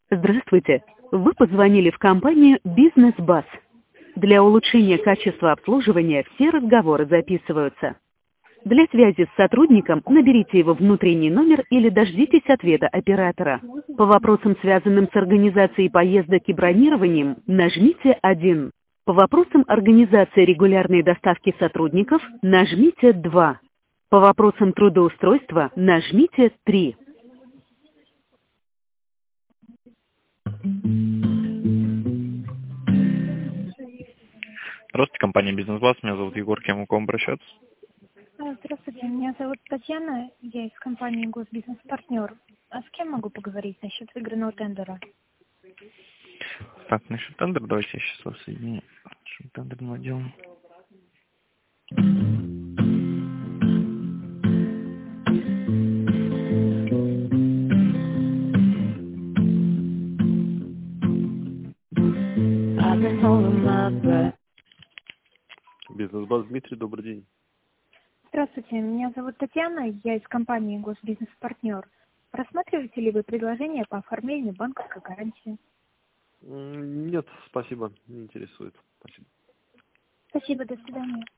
Здравствуйте. Вы позвонили в компанию «Бизнес-Бас». Для улучшения качества обслуживания все разговоры записываются. Для связи с сотрудником наберите его внутренний номер или дождитесь ответа оператора. По вопросам, связанным с организацией поездок и бронированием, нажмите 1. По вопросам организации регулярной доставки сотрудников, нажмите 2. По вопросам трудоустройства, нажмите 3. Здравствуйте, компания «Бизнес-Бас». Меня зовут Егор. Кем могу обращаться? Здравствуйте, меня зовут Татьяна, я из компании «Госбизнес-партнер». А с кем могу поговорить насчет выигранного тендера? Так, насчет тендера, давайте я сейчас вас соединю. Насчет тендерным отделом. Бизнес-бас, Дмитрий, добрый день. Здравствуйте, меня зовут Татьяна, я из компании «Госбизнес-партнер». Рассматриваете ли вы предложение по оформлению банковской гарантии? Нет, спасибо, не интересует. Спасибо. Спасибо, до свидания.